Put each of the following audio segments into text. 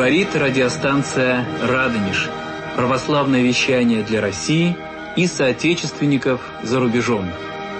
Говорит радиостанция «Радонеж». Православное вещание для России и соотечественников за рубежом.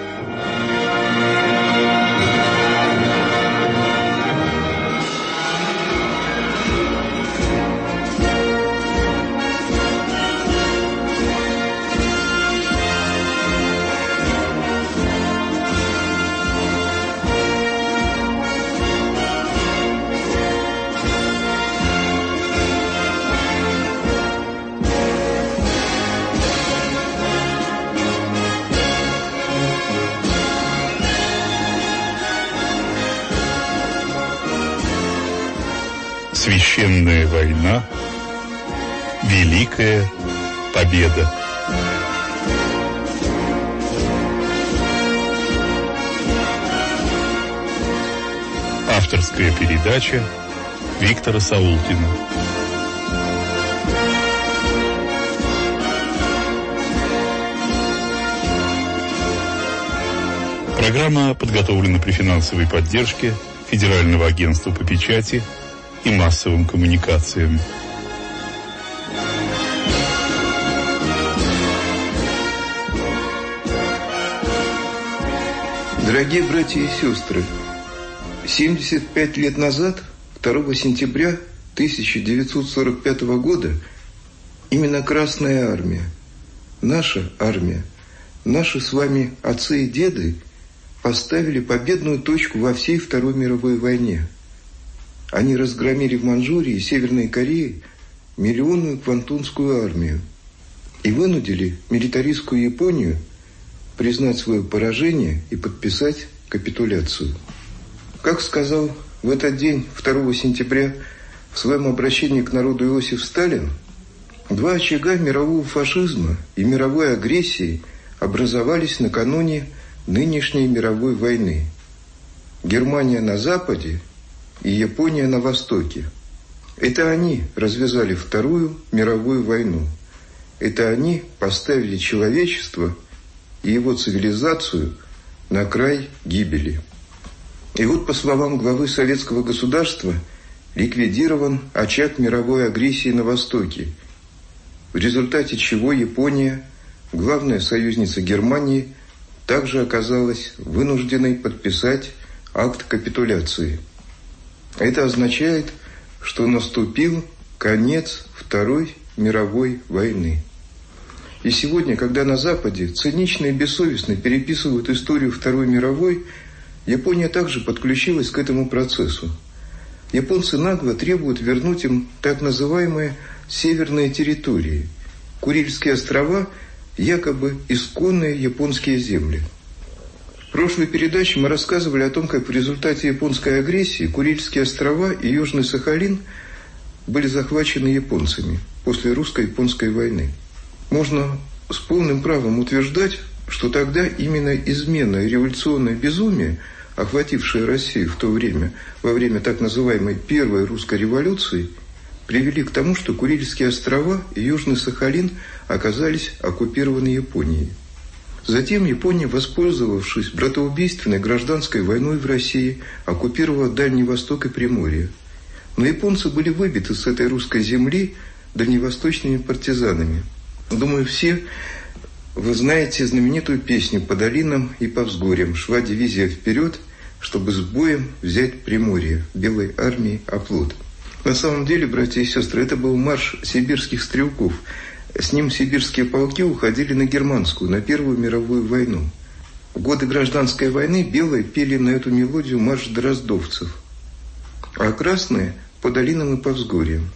Священная война, Великая Победа. Авторская передача Виктора Саулкина. Программа подготовлена при финансовой поддержке Федерального агентства по печати и массовым коммуникациям. Дорогие братья и сестры, 75 лет назад, 2 сентября 1945 года, именно Красная Армия, наша армия, наши с вами отцы и деды поставили победную точку во всей Второй мировой войне. Они разгромили в Манчжурии и Северной Корее миллионную Квантунскую армию и вынудили милитаристскую Японию признать свое поражение и подписать капитуляцию. Как сказал в этот день, 2 сентября, в своем обращении к народу Иосиф Сталин, два очага мирового фашизма и мировой агрессии образовались накануне нынешней мировой войны. Германия на западе и Япония на востоке. Это они развязали Вторую мировую войну. Это они поставили человечество и его цивилизацию на край гибели. И вот, по словам главы советского государства, ликвидирован очаг мировой агрессии на Востоке, в результате чего Япония, главная союзница Германии, также оказалась вынужденной подписать акт капитуляции. Это означает, что наступил конец Второй мировой войны. И сегодня, когда на Западе цинично и бессовестно переписывают историю Второй мировой, Япония также подключилась к этому процессу. Японцы нагло требуют вернуть им так называемые северные территории. Курильские острова – якобы исконные японские земли. В прошлой передаче мы рассказывали о том, как в результате японской агрессии Курильские острова и Южный Сахалин были захвачены японцами после русско-японской войны. Можно с полным правом утверждать, что тогда именно измена и революционное безумие, охватившее Россию в то время, во время так называемой Первой русской революции, привели к тому, что Курильские острова и Южный Сахалин оказались оккупированы Японией. Затем Япония, воспользовавшись братоубийственной гражданской войной в России, оккупировала Дальний Восток и Приморье. Но японцы были выбиты с этой русской земли дальневосточными партизанами. Думаю, все вы знаете знаменитую песню «По долинам и по взгорьям шла дивизия вперед, чтобы с боем взять Приморье, Белой армии оплот». На самом деле, братья и сестры, это был марш сибирских стрелков. С ним сибирские полки уходили на германскую, на Первую мировую войну. В годы гражданской войны белые пели на эту мелодию марш дроздовцев, а красные – по долинам и по взгорьям.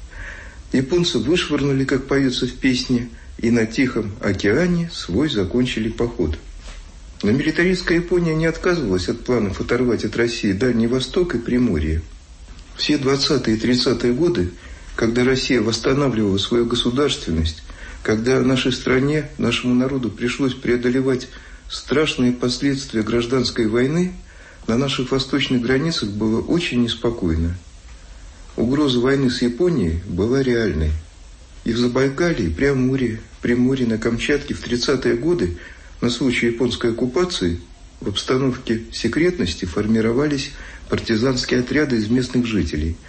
Японцы вышвырнули, как поется в песне, и на Тихом океане свой закончили поход. Но милитаристская Япония не отказывалась от планов оторвать от России Дальний Восток и Приморье. Все 20-е и 30-е годы, когда Россия восстанавливала свою государственность, когда нашей стране, нашему народу пришлось преодолевать страшные последствия гражданской войны, на наших восточных границах было очень неспокойно. Угроза войны с Японией была реальной. И в Забайкалье, Приморье, на Камчатке в 30-е годы на случай японской оккупации в обстановке секретности формировались партизанские отряды из местных жителей.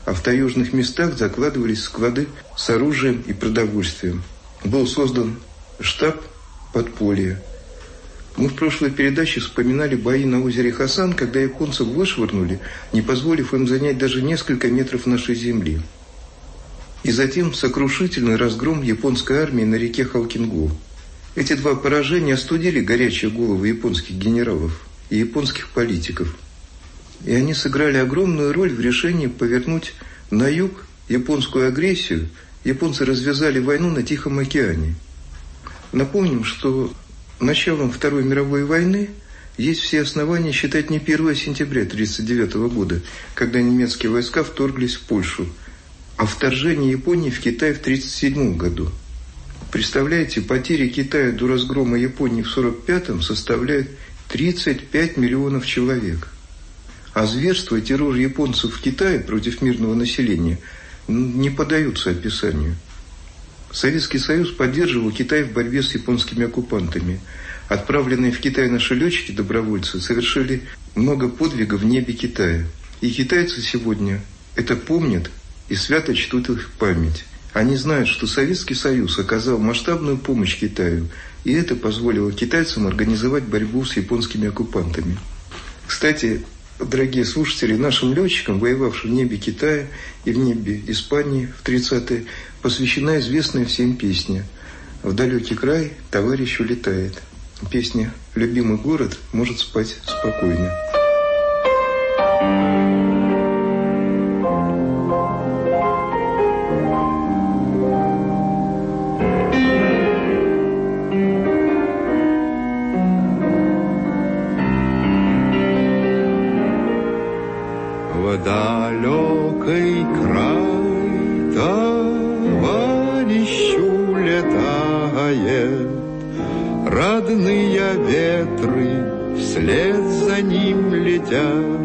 а в таежных местах закладывались склады с оружием и продовольствием. Был создан штаб подполья. Мы в прошлой передаче вспоминали бои на озере Хасан, когда японцев вышвырнули, не позволив им занять даже несколько метров нашей земли. И затем сокрушительный разгром японской армии на реке Халкингу. Эти два поражения остудили горячие головы японских генералов и японских политиков. И они сыграли огромную роль в решении повернуть на юг японскую агрессию. Японцы развязали войну на Тихом океане. Напомним, что началом Второй мировой войны есть все основания считать не 1 сентября 1939 года, когда немецкие войска вторглись в Польшу, а вторжение Японии в Китай в 1937 году. Представляете, потери Китая до разгрома Японии в 1945-м составляют 35 миллионов человек. А зверства и террор японцев в Китае против мирного населения не поддаются описанию. Советский Союз поддерживал Китай в борьбе с японскими оккупантами. Отправленные в Китай наши летчики-добровольцы совершили много подвигов в небе Китая. И китайцы сегодня это помнят и свято чтут их память. Они знают, что Советский Союз оказал масштабную помощь Китаю, и это позволило китайцам организовать борьбу с японскими оккупантами. Кстати, дорогие слушатели, нашим летчикам, воевавшим в небе Китая и в небе Испании в 30-е, посвящена известная всем песня «В далекий край товарищ улетает». Песня «Любимый город может спать спокойно». В далекий край товарищ улетает, родные ветры вслед за ним летят.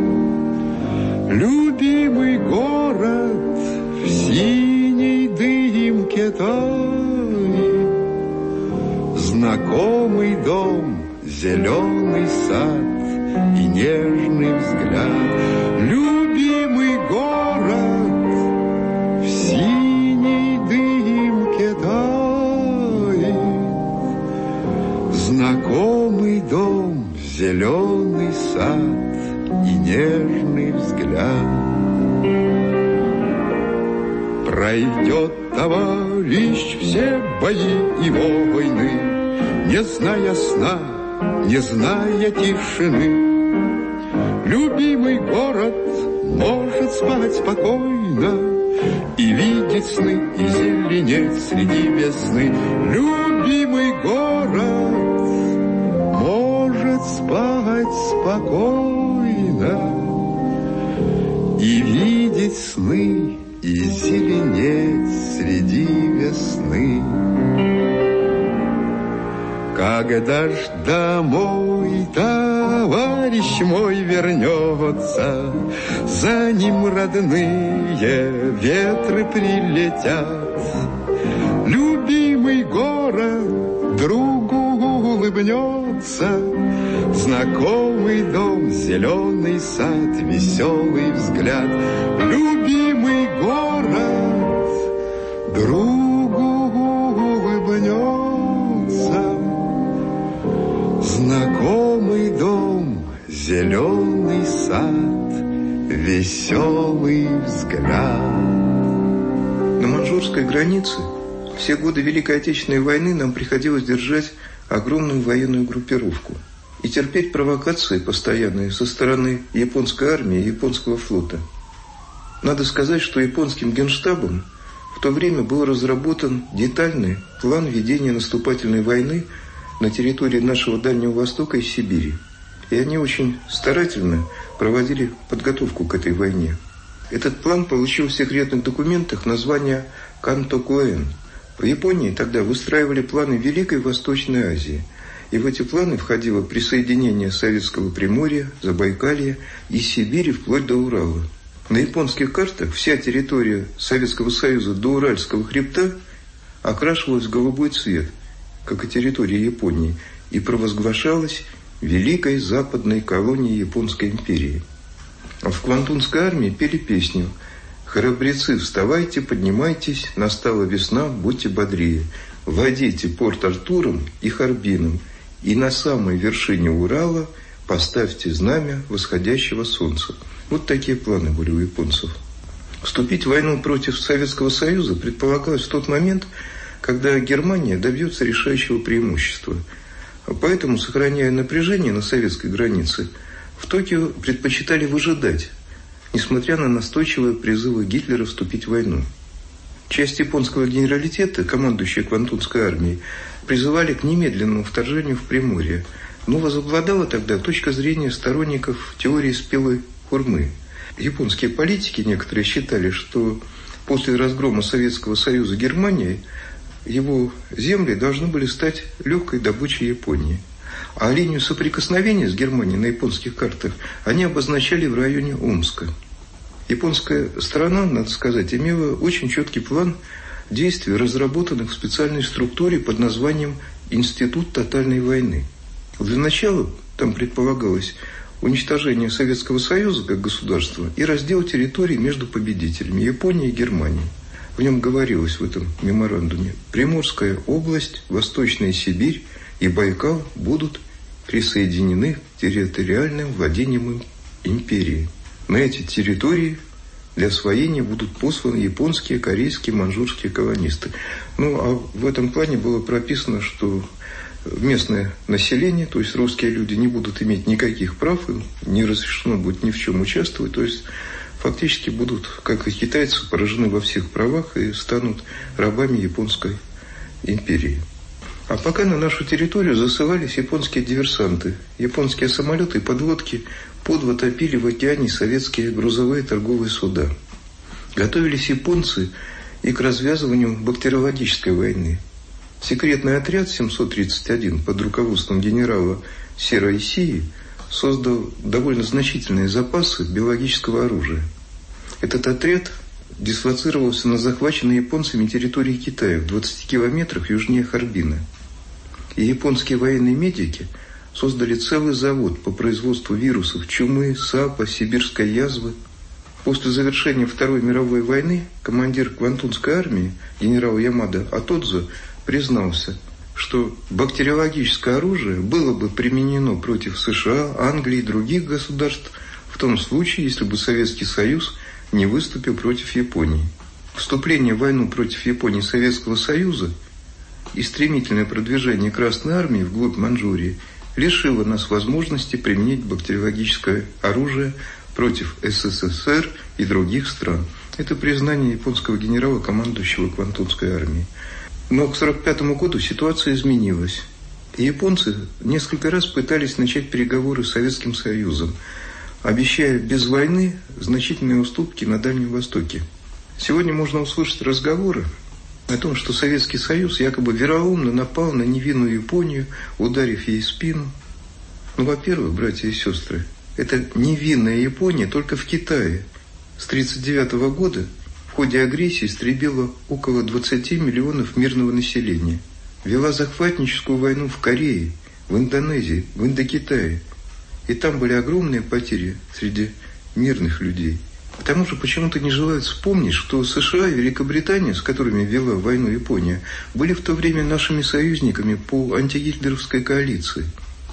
Любимый город в синей дымке тает, знакомый дом, зеленый сад и нежный взгляд. Любимый город в синей дымке тает, знакомый дом, зеленый сад и нежный взгляд. Пройдет товарищ все бои и войны, не зная сна, не зная тишины. Любимый город может спать спокойно и видеть сны, и зеленеть среди весны. Любимый город может спать спокойно и видеть сны, и зеленеть среди весны. Когда ж домой товарищ мой вернется, за ним родные ветры прилетят. Любимый город другу улыбнется, знакомый дом, зеленый сад, веселый взгляд. Любимый город другу улыбнется, знакомый дом, зеленый сад, веселый взгляд. На маньчжурской границе все годы Великой Отечественной войны нам приходилось держать огромную военную группировку и терпеть провокации постоянные со стороны японской армии и японского флота. Надо сказать, что японским генштабом в то время был разработан детальный план ведения наступательной войны на территории нашего Дальнего Востока и Сибири. И они очень старательно проводили подготовку к этой войне. Этот план получил в секретных документах название «Кантокуэн». В Японии тогда выстраивали планы Великой Восточной Азии. И в эти планы входило присоединение Советского Приморья, Забайкалья и Сибири вплоть до Урала. На японских картах вся территория Советского Союза до Уральского хребта окрашивалась в голубой цвет, как и территория Японии, и провозглашалась великой западной колонией Японской империи. А в Квантунской армии пели песню Храбрецы, вставайте, поднимайтесь, настала весна, будьте бодрее. Владейте Порт-Артуром и Харбином, и на самой вершине Урала поставьте знамя восходящего солнца. Вот такие планы были у японцев. Вступить в войну против Советского Союза предполагалось в тот момент, когда Германия добьется решающего преимущества. Поэтому, сохраняя напряжение на советской границе, в Токио предпочитали выжидать, несмотря на настойчивые призывы Гитлера вступить в войну. Часть японского генералитета, командующая Квантунской армией, призывали к немедленному вторжению в Приморье. Но возобладала тогда точка зрения сторонников теории спелой хурмы. Японские политики некоторые считали, что после разгрома Советского Союза Германией его земли должны были стать легкой добычей Японии. А линию соприкосновения с Германией на японских картах они обозначали в районе Омска. Японская сторона, надо сказать, имела очень четкий план действий, разработанных в специальной структуре под названием «Институт тотальной войны». Для начала там предполагалось уничтожение Советского Союза как государства и раздел территорий между победителями Японией и Германией. В нем говорилось в этом меморандуме: Приморская область, Восточная Сибирь и Байкал будут присоединены к территориальным владениям империи. На эти территории для освоения будут посланы японские, корейские, маньчжурские колонисты. Ну, а в этом плане было прописано, что местное население, то есть русские люди, не будут иметь никаких прав, им не разрешено будет ни в чем участвовать, то есть фактически будут, как и китайцы, поражены во всех правах и станут рабами японской империи. А пока на нашу территорию засылались японские диверсанты. Японские самолеты и подлодки подво топили в океане советские грузовые торговые суда. Готовились японцы и к развязыванию бактериологической войны. Секретный отряд 731 под руководством генерала Сиро Исии создал довольно значительные запасы биологического оружия. Этот отряд дислоцировался на захваченной японцами территории Китая в 20 километрах южнее Харбина. И японские военные медики создали целый завод по производству вирусов чумы, САПа, сибирской язвы. После завершения Второй мировой войны командир Квантунской армии генерал Ямада Атодзо признался, что бактериологическое оружие было бы применено против США, Англии и других государств в том случае, если бы Советский Союз не выступил против Японии. Вступление в войну против Японии и Советского Союза и стремительное продвижение Красной армии вглубь Маньчжурии лишило нас возможности применить бактериологическое оружие против СССР и других стран. Это признание японского генерала, командующего Квантунской армией. Но к 1945 году ситуация изменилась. И японцы несколько раз пытались начать переговоры с Советским Союзом, обещая без войны значительные уступки на Дальнем Востоке. Сегодня можно услышать разговоры о том, что Советский Союз якобы вероломно напал на невинную Японию, ударив ей в спину. Ну, во-первых, братья и сестры, это невинная Япония только в Китае. С 1939 года в ходе агрессии истребила около 20 миллионов мирного населения. Вела захватническую войну в Корее, в Индонезии, в Индокитае. И там были огромные потери среди мирных людей. К тому же почему-то не желают вспомнить, что США и Великобритания, с которыми вела войну Япония, были в то время нашими союзниками по антигитлеровской коалиции.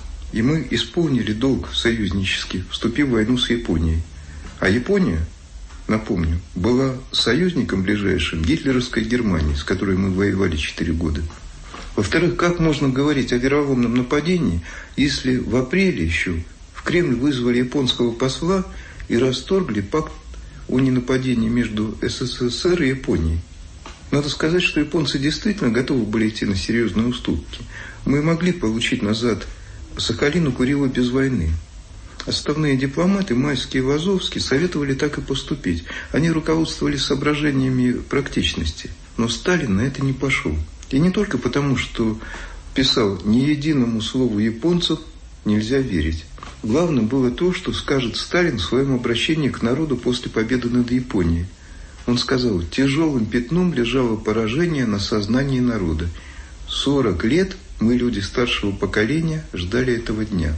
И мы исполнили долг союзнический, вступив в войну с Японией. А Япония, напомню, была союзником ближайшим гитлеровской Германии, с которой мы воевали 4 года. Во-вторых, как можно говорить о вероломном нападении, если в апреле еще в Кремль вызвали японского посла и расторгли пакт о ненападении между СССР и Японией? Надо сказать, что японцы действительно готовы были идти на серьезные уступки. Мы могли получить назад Сахалин и Курилы без войны. Отставные дипломаты Майский и Лазовский советовали так и поступить. Они руководствовались соображениями практичности. Но Сталин на это не пошел. И не только потому, что писал: «Ни единому слову японцев нельзя верить». Главным было то, что скажет Сталин в своем обращении к народу после победы над Японией. Он сказал: «Тяжелым пятном лежало поражение на сознании народа. 40 лет мы, люди старшего поколения, ждали этого дня».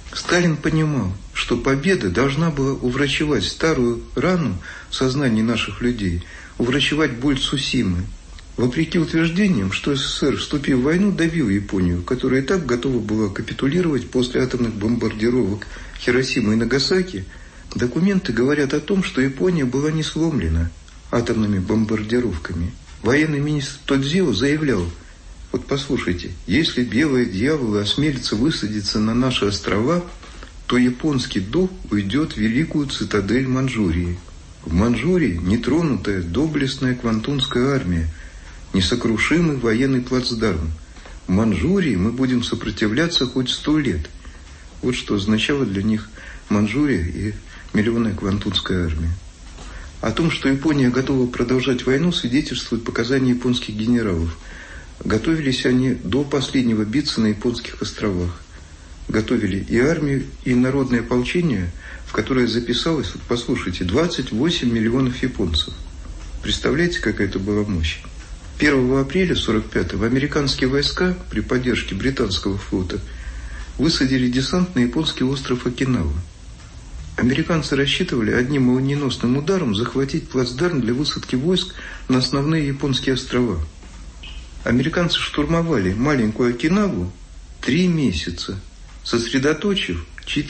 Сталин понимал, что победа должна была уврачевать старую рану в сознании наших людей, уврачевать боль Цусимы. Вопреки утверждениям, что СССР, вступив в войну, давил Японию, которая и так готова была капитулировать после атомных бомбардировок Хиросимы и Нагасаки, документы говорят о том, что Япония была не сломлена атомными бомбардировками. Военный министр Тодзио заявлял: вот послушайте, если белые дьяволы осмелятся высадиться на наши острова, то японский дух уйдет в великую цитадель Манчжурии. В Манчжурии нетронутая доблестная Квантунская армия, несокрушимый военный плацдарм. В Манчжурии мы будем сопротивляться хоть 100 лет. Вот что означало для них Манчжурия и миллионная Квантунская армия. О том, что Япония готова продолжать войну, свидетельствуют показания японских генералов. Готовились они до последнего биться на японских островах. Готовили и армию, и народное ополчение, в которое записалось, вот послушайте, 28 миллионов японцев. Представляете, какая это была мощь? 1 апреля 1945-го американские войска при поддержке британского флота высадили десант на японский остров Окинава. Американцы рассчитывали одним молниеносным ударом захватить плацдарм для высадки войск на основные японские острова. Американцы штурмовали маленькую Окинаву 3 месяца, сосредоточив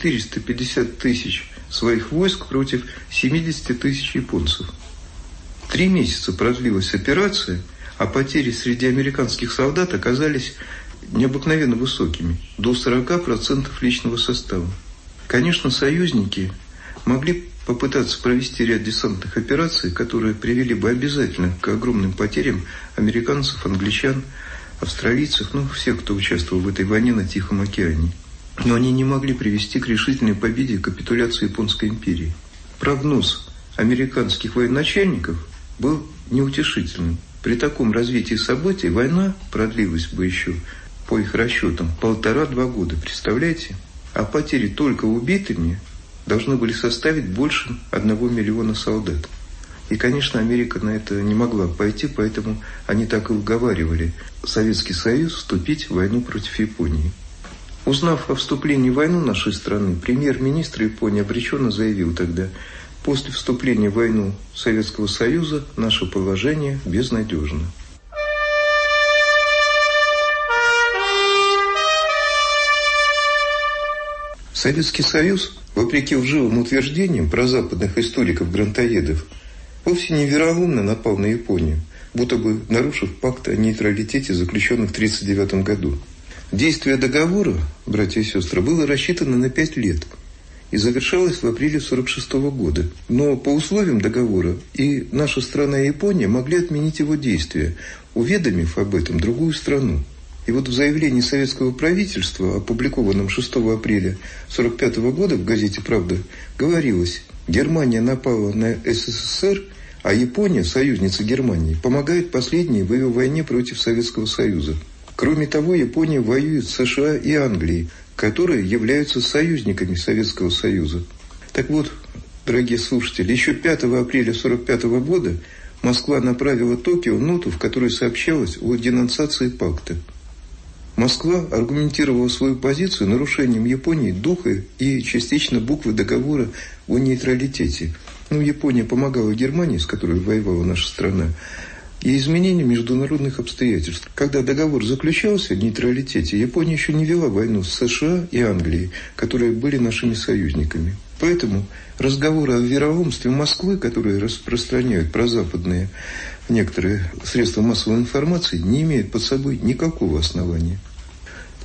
450 тысяч своих войск против 70 тысяч японцев. 3 месяца продлилась операция, а потери среди американских солдат оказались необыкновенно высокими, до 40% личного состава. Конечно, союзники могли попытаться провести ряд десантных операций, которые привели бы обязательно к огромным потерям американцев, англичан, австралийцев, всех, кто участвовал в этой войне на Тихом океане. Но они не могли привести к решительной победе и капитуляции Японской империи. Прогноз американских военачальников был неутешительным. При таком развитии событий война продлилась бы еще, по их расчетам, 1,5-2 года. Представляете? А потери только убитыми должны были составить больше 1 миллиона солдат. И, конечно, Америка на это не могла пойти, поэтому они так и уговаривали Советский Союз вступить в войну против Японии. Узнав о вступлении в войну нашей страны, премьер-министр Японии обреченно заявил тогда: после вступления в войну Советского Союза наше положение безнадежно. Советский Союз, вопреки лживым утверждениям прозападных историков-грантоедов, вовсе не вероломно напал на Японию, будто бы нарушив пакт о нейтралитете, заключенный в 1939 году. Действие договора, братья и сестры, было рассчитано на 5 лет и завершалось в апреле 1946 года. Но по условиям договора и наша страна, и Япония могли отменить его действие, уведомив об этом другую страну. И вот в заявлении советского правительства, опубликованном 6 апреля 1945 года в газете «Правда», говорилось: Германия напала на СССР, а Япония, союзница Германии, помогает последней в ее войне против Советского Союза. Кроме того, Япония воюет с США и Англией, которые являются союзниками Советского Союза. Так вот, дорогие слушатели, еще 5 апреля 1945 года Москва направила Токио ноту, в которой сообщалось о денонсации пакта. Москва аргументировала свою позицию нарушением Японии духа и частично буквы договора о нейтралитете. Япония помогала Германии, с которой воевала наша страна, и изменением международных обстоятельств. Когда договор заключался о нейтралитете, Япония еще не вела войну с США и Англией, которые были нашими союзниками. Поэтому разговоры о вероломстве Москвы, которые распространяют прозападные некоторые средства массовой информации, не имеют под собой никакого основания. В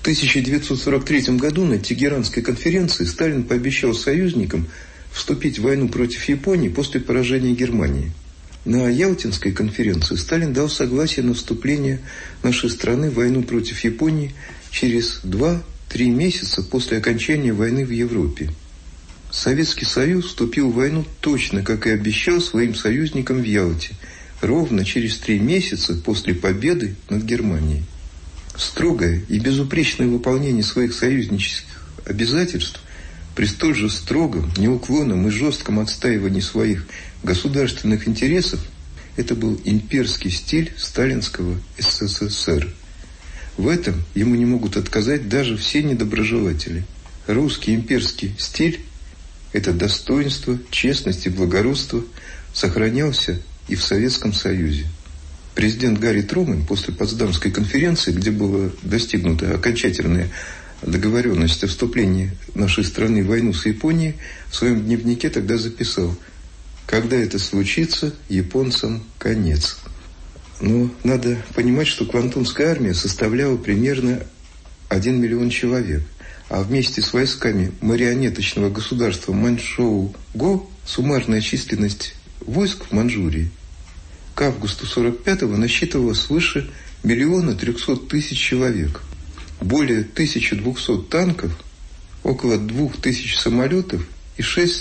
1943 году на Тегеранской конференции Сталин пообещал союзникам вступить в войну против Японии после поражения Германии. На Ялтинской конференции Сталин дал согласие на вступление нашей страны в войну против Японии через 2-3 месяца после окончания войны в Европе. Советский Союз вступил в войну точно, как и обещал своим союзникам в Ялте, ровно через 3 месяца после победы над Германией. Строгое и безупречное выполнение своих союзнических обязательств при столь же строгом, неуклонном и жестком отстаивании своих государственных интересов – это был имперский стиль сталинского СССР. В этом ему не могут отказать даже все недоброжелатели. русский имперский стиль, это достоинство, честность и благородство сохранялся и в Советском Союзе. Президент Гарри Трумэн после Потсдамской конференции, где была достигнута окончательная договоренность о вступлении нашей страны в войну с Японией, в своем дневнике тогда записал: «Когда это случится, японцам конец». Но надо понимать, что Квантунская армия составляла примерно 1 миллион человек, а вместе с войсками марионеточного государства Маньчжоу-Го суммарная численность войск в Маньчжурии к августу 1945-го насчитывала свыше 1 300 000 человек, более 1200 танков, около 2000 самолетов и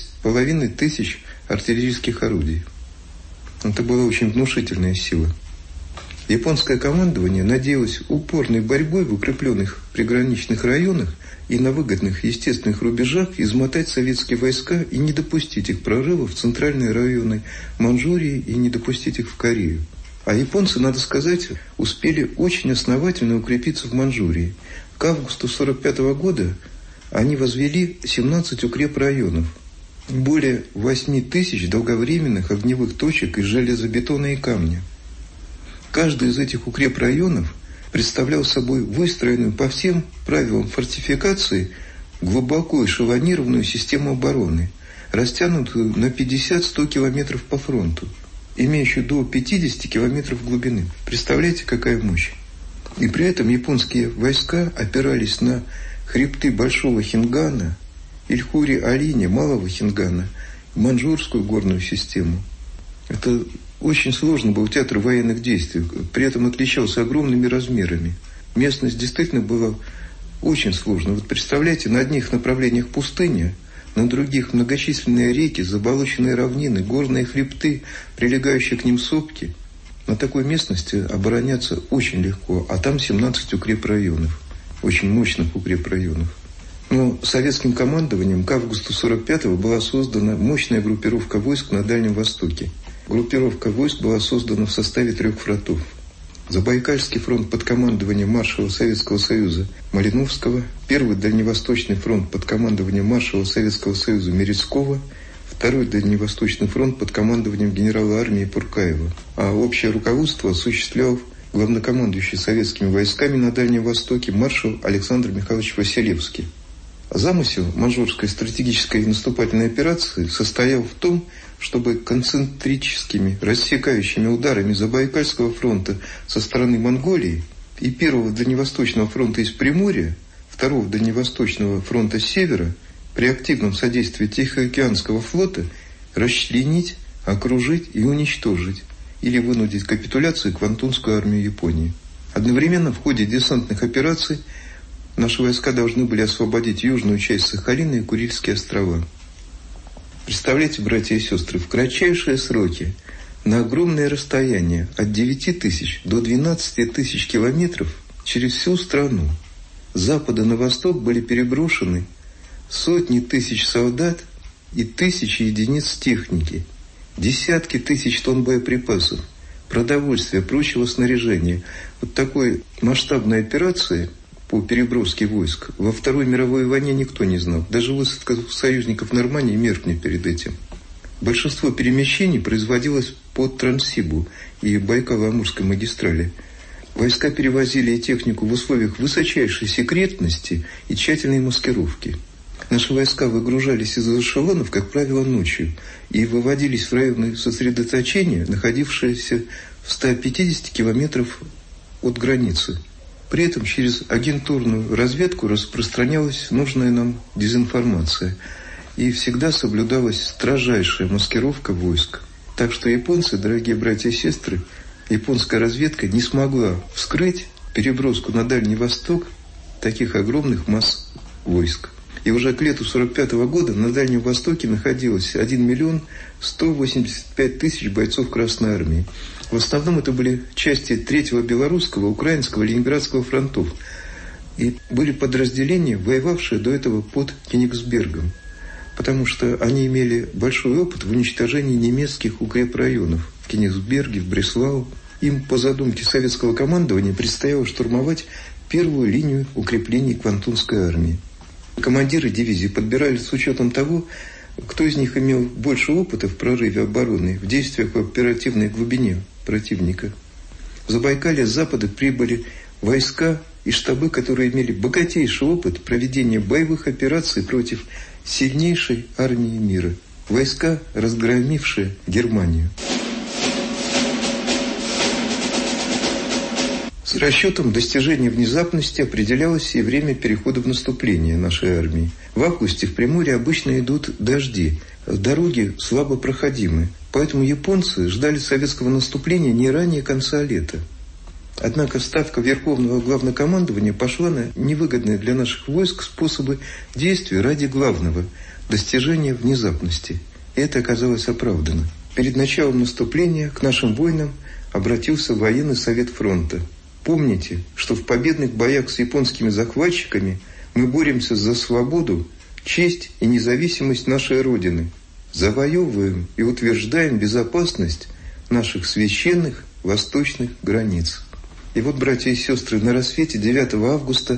6500 артиллерийских орудий. Это была очень внушительная сила. Японское командование надеялось упорной борьбой в укрепленных приграничных районах и на выгодных естественных рубежах измотать советские войска и не допустить их прорыва в центральные районы Маньчжурии и не допустить их в Корею. А японцы, надо сказать, успели очень основательно укрепиться в Маньчжурии. К августу 1945 года они возвели 17 укрепрайонов, более 8000 долговременных огневых точек из железобетона и камня. Каждый из этих укрепрайонов представлял собой выстроенную по всем правилам фортификации глубоко эшелонированную систему обороны, растянутую на 50-100 километров по фронту, имеющую до 50 километров глубины. Представляете, какая мощь? И при этом японские войска опирались на хребты Большого Хингана, Ильхури-Алине, Малого Хингана, Маньчжурскую горную систему. Это очень сложно был театр военных действий, при этом отличался огромными размерами. Местность действительно была очень сложной. Вот представляете, на одних направлениях пустыня, на других многочисленные реки, заболоченные равнины, горные хребты, прилегающие к ним сопки. На такой местности обороняться очень легко, а там 17 укрепрайонов, очень мощных укрепрайонов. Но советским командованием к августу 1945-го была создана мощная группировка войск на Дальнем Востоке. Группировка войск была создана в составе 3 фронтов. Забайкальский фронт под командованием маршала Советского Союза Малиновского, Первый Дальневосточный фронт под командованием маршала Советского Союза Мерецкого, Второй Дальневосточный фронт под командованием генерала армии Пуркаева. А общее руководство осуществлял главнокомандующий советскими войсками на Дальнем Востоке маршал Александр Михайлович Василевский. Замысел маньчжурской стратегической наступательной операции состоял в том, чтобы концентрическими рассекающими ударами Забайкальского фронта со стороны Монголии и Первого Дальневосточного фронта из Приморья, Второго Дальневосточного фронта с севера при активном содействии Тихоокеанского флота расчленить, окружить и уничтожить или вынудить к капитуляции Квантунскую армию Японии. Одновременно в ходе десантных операций наши войска должны были освободить южную часть Сахалина и Курильские острова. Представляете, братья и сестры, в кратчайшие сроки, на огромное расстояние от 9 тысяч до 12 тысяч километров через всю страну с запада на восток были переброшены сотни тысяч солдат и тысячи единиц техники, десятки тысяч тонн боеприпасов, продовольствия, прочего снаряжения. Вот такой масштабной операции по переброске войск во Второй мировой войне никто не знал. Даже высадка союзников в Нормандии меркнет перед этим. Большинство перемещений производилось по Транссибу и Байкало-Амурской магистрали. Войска перевозили и технику в условиях высочайшей секретности и тщательной маскировки. Наши войска выгружались из эшелонов, как правило, ночью, и выводились в районы сосредоточения, находившиеся в 150 километров от границы. При этом через агентурную разведку распространялась нужная нам дезинформация, и всегда соблюдалась строжайшая маскировка войск. Так что японцы, дорогие братья и сестры, японская разведка не смогла вскрыть переброску на Дальний Восток таких огромных масс войск. И уже к лету 1945 года на Дальнем Востоке находилось 1 185 000 бойцов Красной Армии. В основном это были части 3-го Белорусского, Украинского, Ленинградского фронтов. И были подразделения, воевавшие до этого под Кенигсбергом, потому что они имели большой опыт в уничтожении немецких укрепрайонов в Кенигсберге, в Бреслау. Им, по задумке советского командования, предстояло штурмовать первую линию укреплений Квантунской армии. Командиры дивизии подбирали с учетом того, кто из них имел больше опыта в прорыве обороны, в действиях в оперативной глубине противника. В Забайкалье с запада прибыли войска и штабы, которые имели богатейший опыт проведения боевых операций против сильнейшей армии мира. Войска, разгромившие Германию. С расчетом достижения внезапности определялось и время перехода в наступление нашей армии. В августе в Приморье обычно идут дожди, дороги слабо проходимы, поэтому японцы ждали советского наступления не ранее конца лета. Однако ставка Верховного Главнокомандования пошла на невыгодные для наших войск способы действия ради главного – достижения внезапности. И это оказалось оправдано. Перед началом наступления к нашим воинам обратился военный совет фронта. Помните, что в победных боях с японскими захватчиками мы боремся за свободу, честь и независимость нашей Родины, завоевываем и утверждаем безопасность наших священных восточных границ. И вот, братья и сестры, на рассвете 9 августа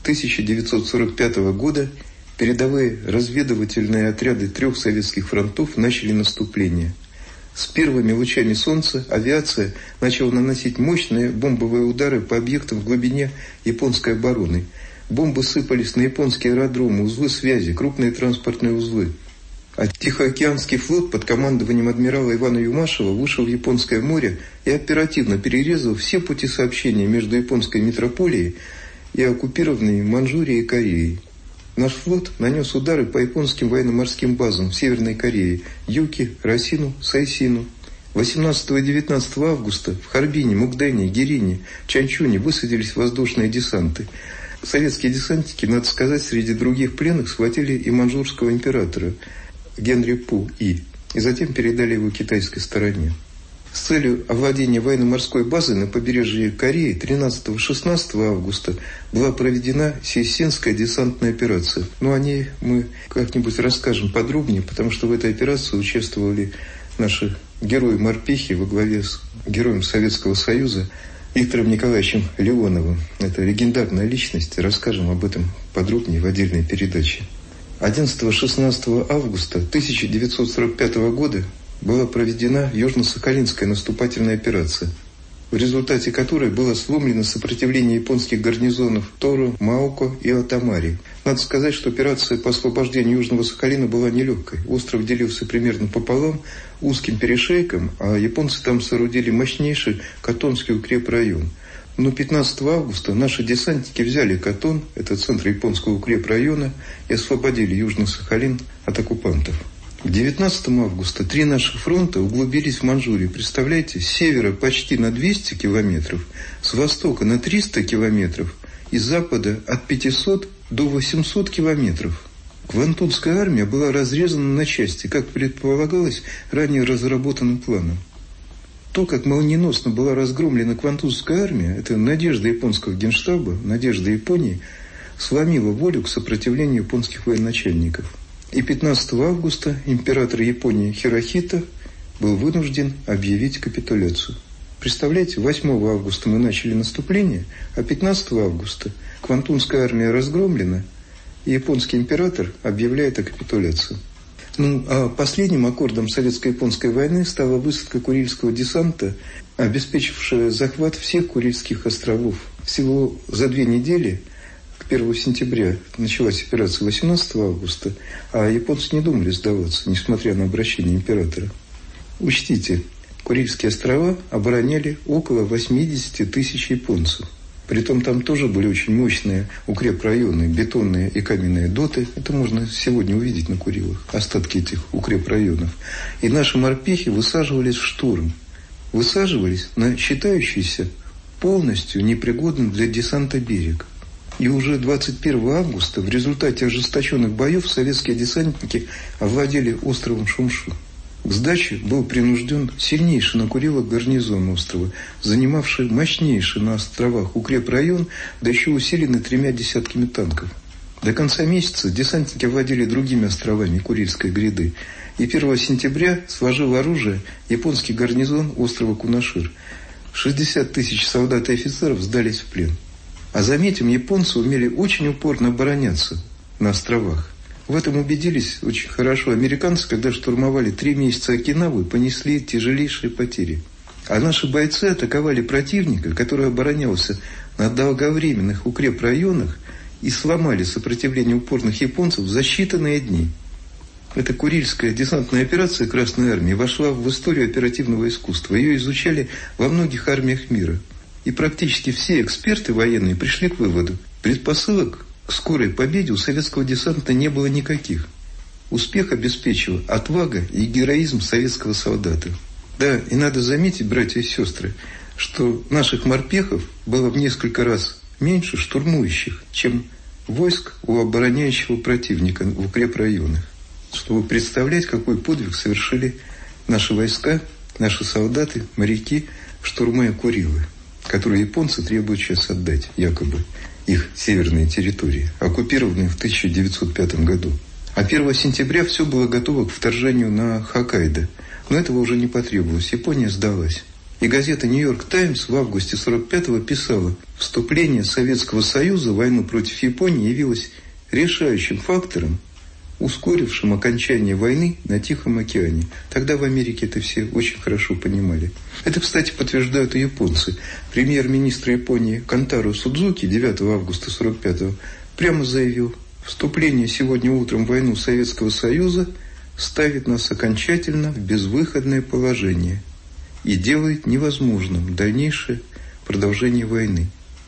1945 года передовые разведывательные отряды 3 советских фронтов начали наступление. С первыми лучами солнца авиация начала наносить мощные бомбовые удары по объектам в глубине японской обороны. Бомбы сыпались на японские аэродромы, узлы связи, крупные транспортные узлы. А Тихоокеанский флот под командованием адмирала Ивана Юмашева вышел в Японское море и оперативно перерезал все пути сообщения между японской метрополией и оккупированной Манчжурией и Кореей. Наш флот нанес удары по японским военно-морским базам в Северной Корее – Юки, Росину, Сайсину. 18 и 19 августа в Харбине, Мукдене, Гирине, Чанчуне высадились воздушные десанты. Советские десантники, надо сказать, среди других пленных схватили и манчжурского императора Генри Пу И затем передали его китайской стороне. С целью овладения военно-морской базой на побережье Кореи 13-16 августа была проведена Сейсинская десантная операция. Но о ней мы как-нибудь расскажем подробнее, потому что в этой операции участвовали наши герои-морпехи во главе с героем Советского Союза Виктором Николаевичем Леоновым. Это легендарная личность, расскажем об этом подробнее в отдельной передаче. 11-16 августа 1945 года была проведена Южно-Сахалинская наступательная операция, в результате которой было сломлено сопротивление японских гарнизонов Тору, Маоко и Отамари. Надо сказать, что операция по освобождению Южного Сахалина была нелегкой. Остров делился примерно пополам узким перешейком, а японцы там соорудили мощнейший Катонский укрепрайон. Но 15 августа наши десантники взяли Катон, это центр японского укрепрайона, и освободили Южный Сахалин от оккупантов. К 19 августа 3 наших фронта углубились в Манчжурию. Представляете, с севера почти на 200 километров, с востока на 300 километров и с запада от 500 до 800 километров. Квантунская армия была разрезана на части, как предполагалось ранее разработанным планом. То, как молниеносно была разгромлена Квантунская армия, это надежда японского генштаба, надежда Японии, сломила волю к сопротивлению японских военачальников. И 15 августа император Японии Хирохито был вынужден объявить капитуляцию. Представляете, 8 августа мы начали наступление, а 15 августа Квантунская армия разгромлена, и японский император объявляет о капитуляции. А последним аккордом советско-японской войны стала высадка Курильского десанта, обеспечившая захват всех Курильских островов. Всего за 2 недели, к 1 сентября, началась операция 18 августа, а японцы не думали сдаваться, несмотря на обращение императора. Учтите, Курильские острова обороняли около 80 тысяч японцев. Притом там тоже были очень мощные укрепрайоны, бетонные и каменные доты. Это можно сегодня увидеть на Курилах, остатки этих укрепрайонов. И наши морпехи высаживались в штурм. Высаживались на считающийся полностью непригодным для десанта берег. И уже 21 августа в результате ожесточенных боев советские десантники овладели островом Шумшу. К сдаче был принужден сильнейший на Курилах гарнизон острова, занимавший мощнейший на островах укрепрайон, да еще усиленный 3 десятками танков. До конца месяца десантники овладели другими островами Курильской гряды, и 1 сентября сложил оружие японский гарнизон острова Кунашир. 60 тысяч солдат и офицеров сдались в плен. А заметим, японцы умели очень упорно обороняться. на островах. В этом убедились очень хорошо американцы, когда штурмовали 3 месяца Окинаву и понесли тяжелейшие потери. А наши бойцы атаковали противника, который оборонялся на долговременных укрепрайонах, и сломали сопротивление упорных японцев за считанные дни. Эта Курильская десантная операция Красной Армии вошла в историю оперативного искусства. Ее изучали во многих армиях мира. И практически все эксперты военные пришли к выводу: предпосылок к скорой победе у советского десанта не было никаких. Успех обеспечила отвага и героизм советского солдата. Да, и надо заметить, братья и сестры, что наших морпехов было в несколько раз меньше штурмующих, чем войск у обороняющего противника в укрепрайонах. Чтобы представлять, какой подвиг совершили наши войска, наши солдаты, моряки, штурмуя Курилы, которые японцы требуют сейчас отдать, якобы, их северные территории, оккупированные в 1905 году. А 1 сентября все было готово к вторжению на Хоккайдо. Но этого уже не потребовалось. Япония сдалась. И газета «Нью-Йорк Таймс» в августе 1945-го писала: вступление Советского Союза в войну против Японии явилось решающим фактором, ускорившим окончание войны на Тихом океане. Тогда в Америке это все очень хорошо понимали. Это, кстати, подтверждают и японцы. Премьер-министр Японии Кантаро Судзуки 9 августа 1945-го прямо заявил: вступление сегодня утром в войну Советского Союза ставит нас окончательно в безвыходное положение и делает невозможным дальнейшее продолжение войны.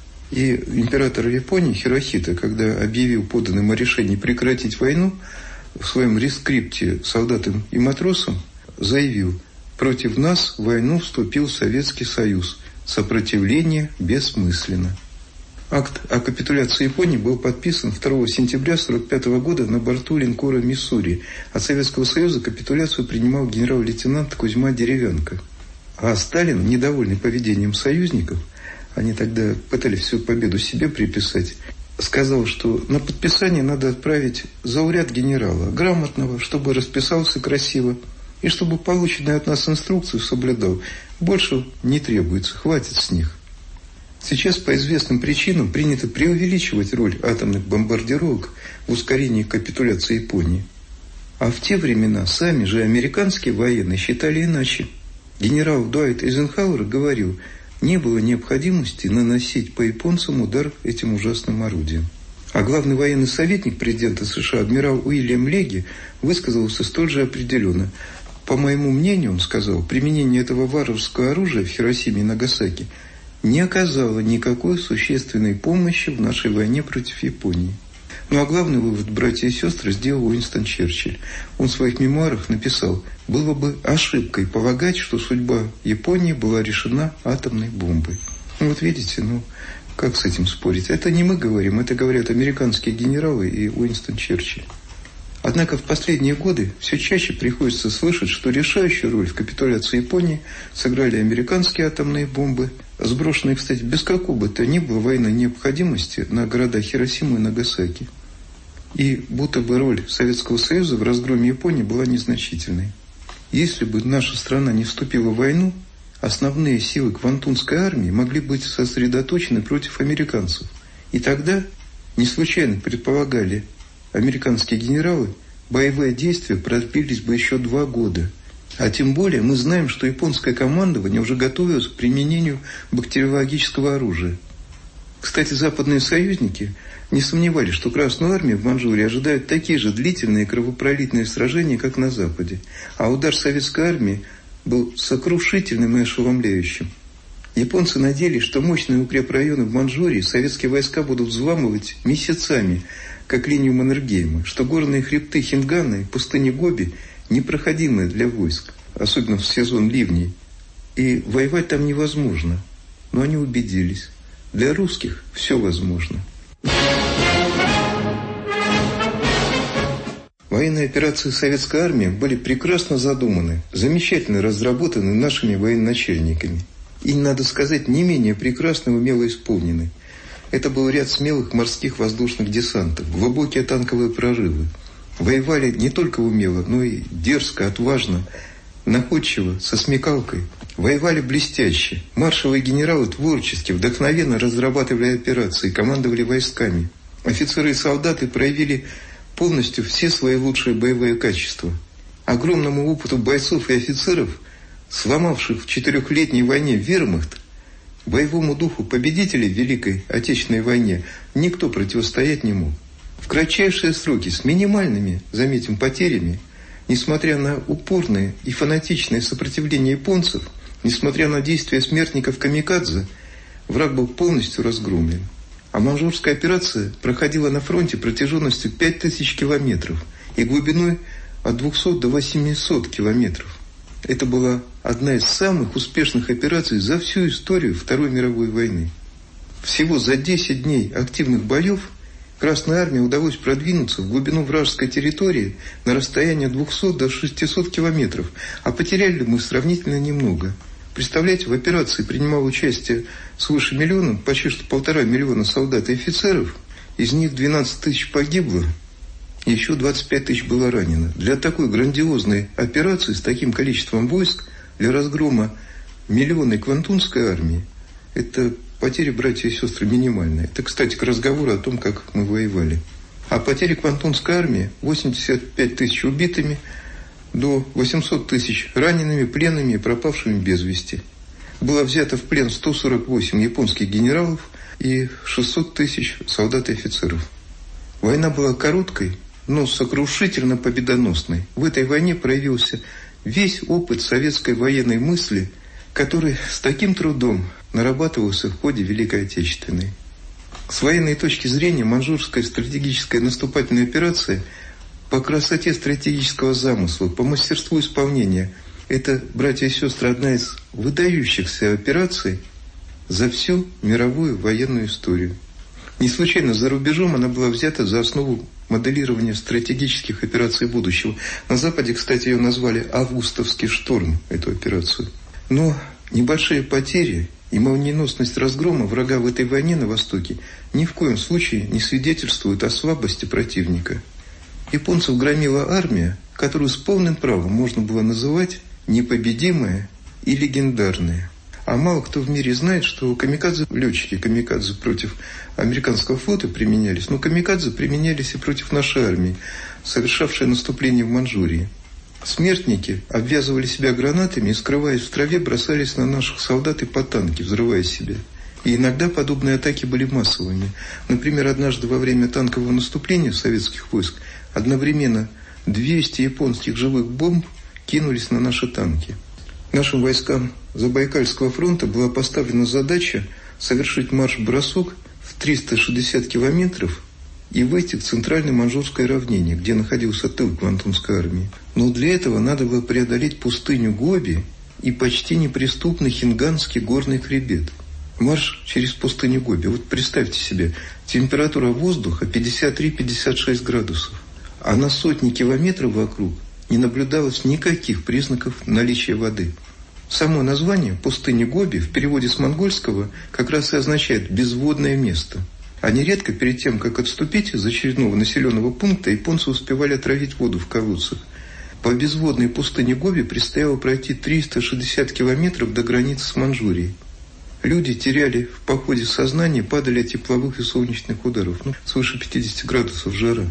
И император Японии Хирохита, когда объявил подданным о решении прекратить войну, в своем рескрипте солдатам и матросам заявил: против нас в войну вступил Советский Союз, сопротивление бессмысленно. Акт о капитуляции Японии был подписан 2 сентября 1945 года на борту линкора «Миссури». От Советского Союза капитуляцию принимал генерал-лейтенант Кузьма Деревянко. А Сталин, недовольный поведением союзников, они тогда пытались всю победу себе приписать, сказал, что на подписание надо отправить зауряд генерала, грамотного, чтобы расписался красиво, и чтобы полученную от нас инструкцию соблюдал. Больше не требуется, хватит с них. Сейчас по известным причинам принято преувеличивать роль атомных бомбардировок в ускорении капитуляции Японии. А в те времена сами же американские военные считали иначе. Генерал Дуайт Эйзенхауэр говорил: не было необходимости наносить по японцам удар этим ужасным орудием. А главный военный советник президента США адмирал Уильям Леги высказался столь же определенно. По моему мнению, он сказал, применение этого варварского оружия в Хиросиме и Нагасаки не оказало никакой существенной помощи в нашей войне против Японии. Ну а главный вывод, братья и сестры, сделал Уинстон Черчилль. Он в своих мемуарах написал: было бы ошибкой полагать, что судьба Японии была решена атомной бомбой. Ну вот видите, как с этим спорить? Это не мы говорим, это говорят американские генералы и Уинстон Черчилль. Однако в последние годы все чаще приходится слышать, что решающую роль в капитуляции Японии сыграли американские атомные бомбы, сброшенные, кстати, без какой бы то ни было военной необходимости на города Хиросиму и Нагасаки. И будто бы роль Советского Союза в разгроме Японии была незначительной. Если бы наша страна не вступила в войну, основные силы Квантунской армии могли быть сосредоточены против американцев. И тогда, не случайно предполагали американские генералы, боевые действия продлились бы еще 2 года. А тем более мы знаем, что японское командование уже готовилось к применению бактериологического оружия. Кстати, западные союзники не сомневались, что Красную армию в Манчжурии ожидают такие же длительные кровопролитные сражения, как на Западе. А удар советской армии был сокрушительным и ошеломляющим. Японцы надеялись, что мощные укрепрайоны в Манчжурии советские войска будут взламывать месяцами, как линию Маннергейма, что горные хребты Хингана и пустыни Гоби непроходимые для войск, особенно в сезон ливней. И воевать там невозможно. Но они убедились. Для русских все возможно. Военные операции советской армии были прекрасно задуманы, замечательно разработаны нашими военачальниками. И, надо сказать, не менее прекрасно и умело исполнены. Это был ряд смелых морских воздушных десантов, глубокие танковые прорывы. Воевали не только умело, но и дерзко, отважно, находчиво, со смекалкой. Воевали блестяще. Маршалы и генералы творчески, вдохновенно разрабатывали операции, командовали войсками. Офицеры и солдаты проявили полностью все свои лучшие боевые качества. Огромному опыту бойцов и офицеров, сломавших в 4-летней войне вермахт, боевому духу победителей в Великой Отечественной войне никто противостоять не мог. В кратчайшие сроки, с минимальными, заметим, потерями, несмотря на упорное и фанатичное сопротивление японцев, несмотря на действия смертников-камикадзе, враг был полностью разгромлен. А Манжурская операция проходила на фронте протяженностью 5000 километров и глубиной от 200 до 800 километров. Это была одна из самых успешных операций за всю историю Второй мировой войны. Всего за 10 дней активных боев Красной армии удалось продвинуться в глубину вражеской территории на расстояние 200 до 600 километров, а потеряли мы сравнительно немного. Представляете, в операции принимало участие свыше миллиона, почти что 1,5 миллиона солдат и офицеров, из них 12 тысяч погибло, еще 25 тысяч было ранено. Для такой грандиозной операции с таким количеством войск, для разгрома миллионной Квантунской армии, это потери, братья и сестры, минимальные. Это, кстати, к разговору о том, как мы воевали. А потери Квантунской армии 85 тысяч убитыми, до 800 тысяч ранеными, пленными и пропавшими без вести. Было взято в плен 148 японских генералов и 600 тысяч солдат и офицеров. Война была короткой, но сокрушительно победоносной. В этой войне проявился весь опыт советской военной мысли, который с таким трудом нарабатывался в ходе Великой Отечественной. С военной точки зрения Манжурская стратегическая наступательная операция по красоте стратегического замысла, по мастерству исполнения – это, братья и сестры, одна из выдающихся операций за всю мировую военную историю. Не случайно за рубежом она была взята за основу моделирования стратегических операций будущего. На Западе, кстати, ее назвали «Августовский шторм», эту операцию. Но небольшие потери и молниеносность разгрома врага в этой войне на Востоке ни в коем случае не свидетельствуют о слабости противника. Японцев громила армия, которую с полным правом можно было называть непобедимая и легендарная. А мало кто в мире знает, что летчики камикадзе против американского флота применялись, но камикадзе применялись и против нашей армии, совершавшей наступление в Манчжурии. Смертники обвязывали себя гранатами и, скрываясь в траве, бросались на наших солдат и по танки, взрывая себя. И иногда подобные атаки были массовыми. Например, однажды во время танкового наступления советских войск одновременно 200 японских живых бомб кинулись на наши танки. Нашим войскам Забайкальского фронта была поставлена задача совершить марш-бросок в 360 километров и выйти к центральной Манчжурской равнине, где находился тыл Квантунской армии. Но для этого надо было преодолеть пустыню Гоби и почти неприступный Хинганский горный хребет. Марш через пустыню Гоби. Вот представьте себе, температура воздуха 53-56 градусов, а на сотни километров вокруг не наблюдалось никаких признаков наличия воды. Само название «пустыня Гоби» в переводе с монгольского как раз и означает «безводное место». А нередко перед тем, как отступить из очередного населенного пункта, японцы успевали отравить воду в колодцах. По безводной пустыне Гоби предстояло пройти 360 километров до границы с Манчжурией. Люди теряли в походе сознание, падали от тепловых и солнечных ударов. Свыше 50 градусов жара.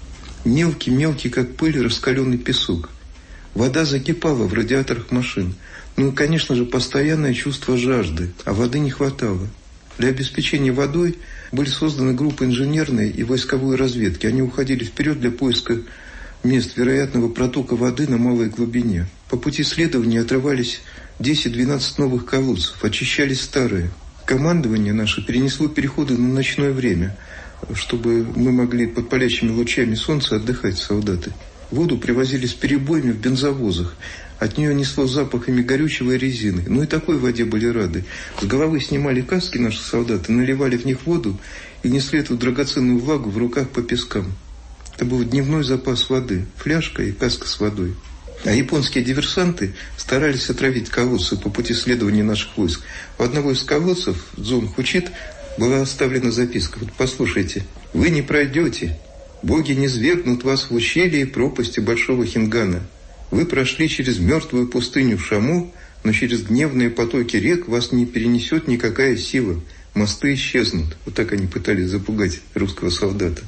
Мелкий, как пыль, раскаленный песок. Вода закипала в радиаторах машин. Ну и, конечно же, постоянное чувство жажды, а воды не хватало. Для обеспечения водой были созданы группы инженерной и войсковой разведки. Они уходили вперед для поиска мест вероятного протока воды на малой глубине. По пути следования отрывались 10-12 новых колодцев, очищались старые. Командование наше перенесло переходы на ночное время, чтобы мы могли под палящими лучами солнца отдыхать, солдаты. Воду привозили с перебоями в бензовозах. От нее несло запахами горючего и резины. Ну и такой воде были рады. С головы снимали каски наши солдаты, наливали в них воду и несли эту драгоценную влагу в руках по пескам. Это был дневной запас воды, фляжка и каска с водой. А японские диверсанты старались отравить колодцы по пути следования наших войск. У одного из колодцев, Дзон Хучит, была оставлена записка. Вот послушайте. «Вы не пройдете. Боги не свергнут вас в ущелье и пропасти Большого Хингана. Вы прошли через мертвую пустыню Шаму, но через гневные потоки рек вас не перенесет никакая сила. Мосты исчезнут». Вот так они пытались запугать русского солдата.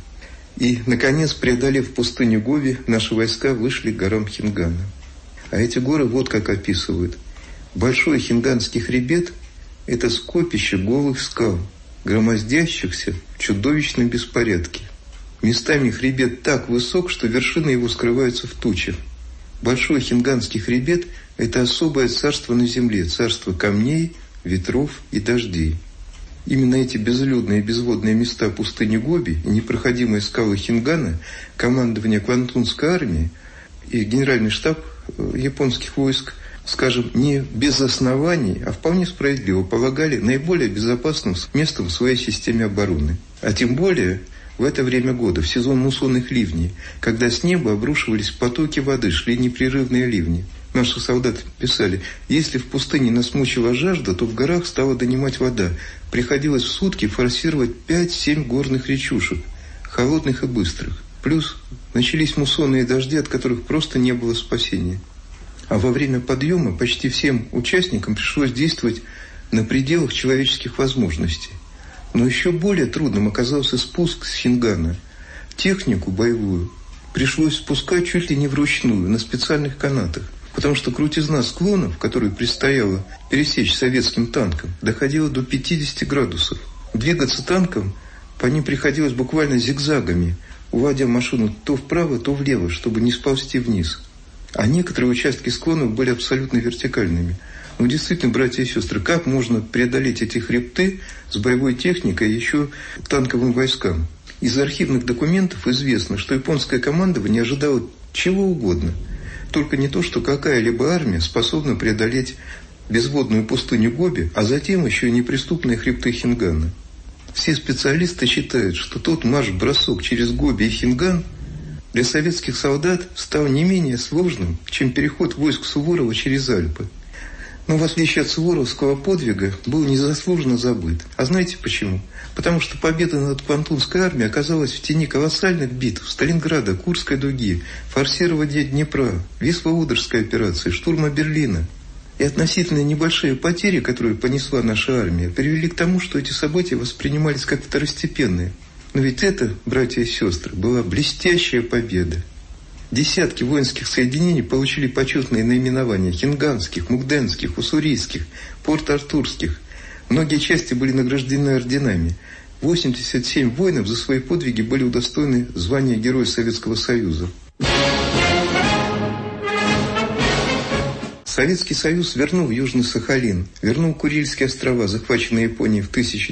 И, наконец, преодолев пустыню Гоби, наши войска вышли к горам Хингана. А эти горы вот как описывают. Большой хинганский хребет – это скопище голых скал, громоздящихся в чудовищном беспорядке. Местами хребет так высок, что вершины его скрываются в тучах. Большой хинганский хребет – это особое царство на земле, царство камней, ветров и дождей. Именно эти безлюдные и безводные места пустыни Гоби и непроходимые скалы Хингана командование Квантунской армии и генеральный штаб японских войск, скажем, не без оснований, а вполне справедливо полагали наиболее безопасным местом в своей системе обороны. А тем более в это время года, в сезон муссонных ливней, когда с неба обрушивались потоки воды, шли непрерывные ливни. Наши солдаты писали, если в пустыне нас мучила жажда, то в горах стала донимать вода. Приходилось в сутки форсировать 5-7 горных речушек, холодных и быстрых. Плюс начались муссонные дожди, от которых просто не было спасения. А во время подъема почти всем участникам пришлось действовать на пределах человеческих возможностей. Но еще более трудным оказался спуск с Хингана. Технику боевую пришлось спускать чуть ли не вручную, на специальных канатах. Потому что крутизна склонов, которую предстояло пересечь советским танкам, доходила до 50 градусов. Двигаться танком по ним приходилось буквально зигзагами, уводя машину то вправо, то влево, чтобы не сползти вниз. А некоторые участки склонов были абсолютно вертикальными. Ну, действительно, братья и сестры, как можно преодолеть эти хребты с боевой техникой и еще танковым войскам? Из архивных документов известно, что японское командование ожидало чего угодно. Только не то, что какая-либо армия способна преодолеть безводную пустыню Гоби, а затем еще и неприступные хребты Хингана. Все специалисты считают, что тот марш-бросок через Гоби и Хинган для советских солдат стал не менее сложным, чем переход войск Суворова через Альпы. Но в отличие от суворовского подвига был незаслуженно забыт. А знаете почему? Потому что победа над Квантунской армией оказалась в тени колоссальных битв Сталинграда, Курской дуги, форсирования Днепра, Висло-Одерской операции, штурма Берлина. И относительно небольшие потери, которые понесла наша армия, привели к тому, что эти события воспринимались как второстепенные. Но ведь это, братья и сестры, была блестящая победа. Десятки воинских соединений получили почетные наименования хинганских, мукденских, уссурийских, порт-артурских. Многие части были награждены орденами. 87 воинов за свои подвиги были удостоены звания Героя Советского Союза. Советский Союз вернул Южный Сахалин, вернул Курильские острова, захваченные Японией в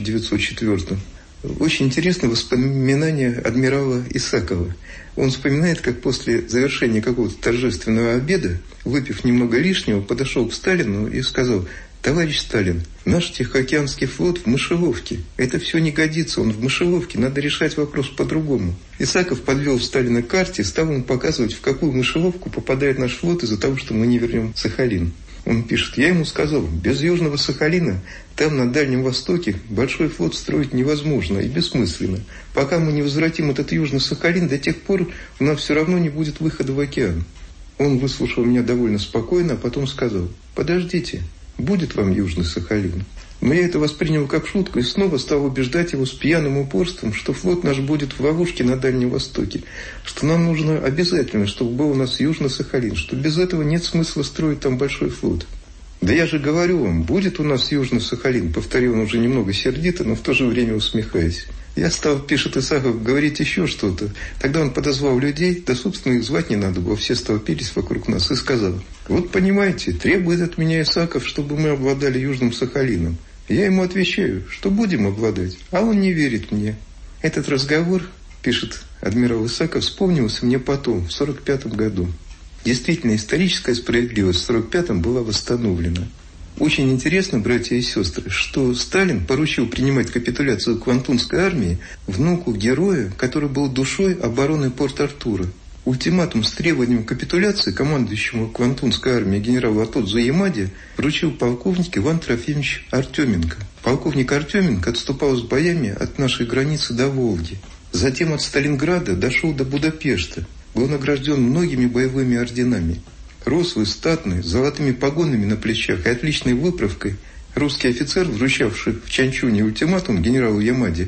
1904-м. Очень интересно воспоминание адмирала Исакова. Он вспоминает, как после завершения какого-то торжественного обеда, выпив немного лишнего, подошел к Сталину и сказал: «Товарищ Сталин, наш Тихоокеанский флот в мышеловке. Это все не годится, он в мышеловке, надо решать вопрос по-другому». Исаков подвел Сталина к карте и стал ему показывать, в какую мышеловку попадает наш флот из-за того, что мы не вернем Сахалин. Он пишет: «Я ему сказал, без Южного Сахалина, там на Дальнем Востоке, большой флот строить невозможно и бессмысленно. Пока мы не возвратим этот Южный Сахалин, до тех пор у нас все равно не будет выхода в океан». Он выслушал меня довольно спокойно, а потом сказал: «Подождите, будет вам Южный Сахалин». Но я это воспринял как шутку и снова стал убеждать его с пьяным упорством, что флот наш будет в ловушке на Дальнем Востоке, что нам нужно обязательно, чтобы был у нас Южный Сахалин, что без этого нет смысла строить там большой флот. «Да я же говорю вам, будет у нас Южный Сахалин», — повторил он уже немного сердито, но в то же время усмехаясь. Я стал, пишет Исаков, говорить еще что-то. Тогда он подозвал людей, да, собственно, их звать не надо было, все столпились вокруг нас, и сказал: «Вот понимаете, требует от меня Исаков, чтобы мы обладали Южным Сахалином. Я ему отвечаю, что будем обладать, а он не верит мне». Этот разговор, пишет адмирал Исаков, вспомнился мне потом, в 1945 году. Действительно, историческая справедливость в 1945 была восстановлена. Очень интересно, братья и сестры, что Сталин поручил принимать капитуляцию Квантунской армии внуку героя, который был душой обороны Порт-Артура. Ультиматум с требованием капитуляции командующему Квантунской армией генералу Атодзу Ямаде вручил полковник Иван Трофимович Артеменко. Полковник Артеменко отступал с боями от нашей границы до Волги. Затем от Сталинграда дошел до Будапешта. Был награжден многими боевыми орденами. Рослый, статный, с золотыми погонами на плечах и отличной выправкой, русский офицер, вручавший в Чанчуне ультиматум генералу Ямаде,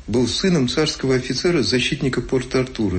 был сыном царского офицера, защитника Порт-Артура,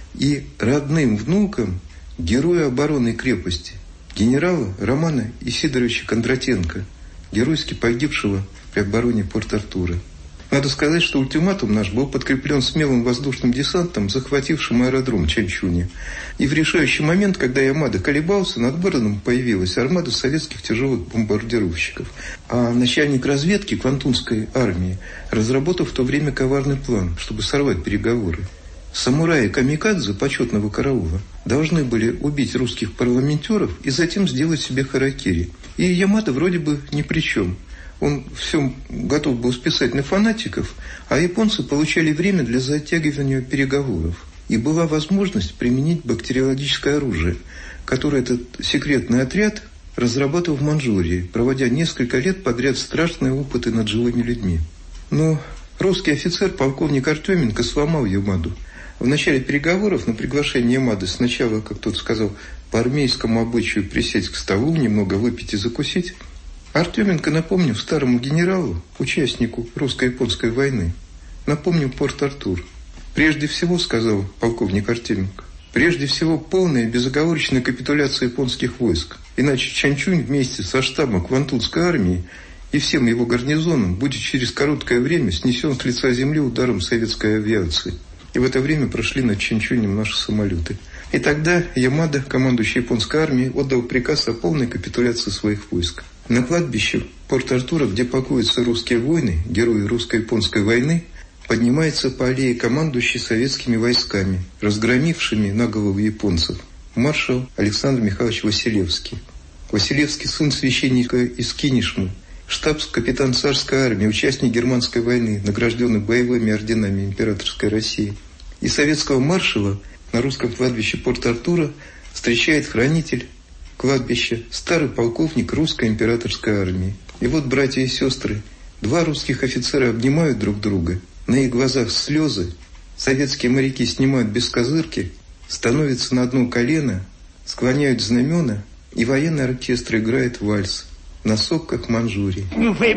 и родным внуком героя обороны крепости, генерала Романа Исидоровича Кондратенко, геройски погибшего при обороне Порт-Артура. Надо сказать, что ультиматум наш был подкреплен смелым воздушным десантом, захватившим аэродром Чанчуни. И в решающий момент, когда Ямада колебался, над городом появилась армада советских тяжелых бомбардировщиков. А начальник разведки Квантунской армии разработал в то время коварный план, чтобы сорвать переговоры. Самураи камикадзе почетного караула должны были убить русских парламентеров и затем сделать себе харакири. И Ямада вроде бы ни при чем. Он все готов был списать на фанатиков, а японцы получали время для затягивания переговоров. И была возможность применить бактериологическое оружие, которое этот секретный отряд разрабатывал в Манчжурии, проводя несколько лет подряд страшные опыты над живыми людьми. Но русский офицер, полковник Артеменко, сломал Ямаду. В начале переговоров на приглашение Ямады сначала, как тот сказал, по армейскому обычаю присесть к столу, немного выпить и закусить, Артеменко напомнил старому генералу, участнику русско-японской войны, напомнил Порт-Артур. «Прежде всего, — сказал полковник Артеменко, — прежде всего полная безоговорочная капитуляция японских войск, иначе Чанчунь вместе со штабом Квантунской армии и всем его гарнизоном будет через короткое время снесен с лица земли ударом советской авиации». И в это время прошли над Чанчунем наши самолеты. И тогда Ямада, командующий японской армией, отдал приказ о полной капитуляции своих войск. На кладбище Порт-Артура, где покоятся русские воины, герои русско-японской войны, поднимается по аллее командующий советскими войсками, разгромившими на голову японцев, маршал Александр Михайлович Василевский. Василевский – сын священника из Кинешмы, штабс-капитан царской армии, участник германской войны, награжденный боевыми орденами императорской России. И советского маршала на русском кладбище Порт-Артура встречает хранитель кладбища, старый полковник русской императорской армии. И вот, братья и сестры, два русских офицера обнимают друг друга, на их глазах слезы, советские моряки снимают бескозырки, становятся на одно колено, склоняют знамена, и военный оркестр играет вальс на сопках Манчжурии. Вы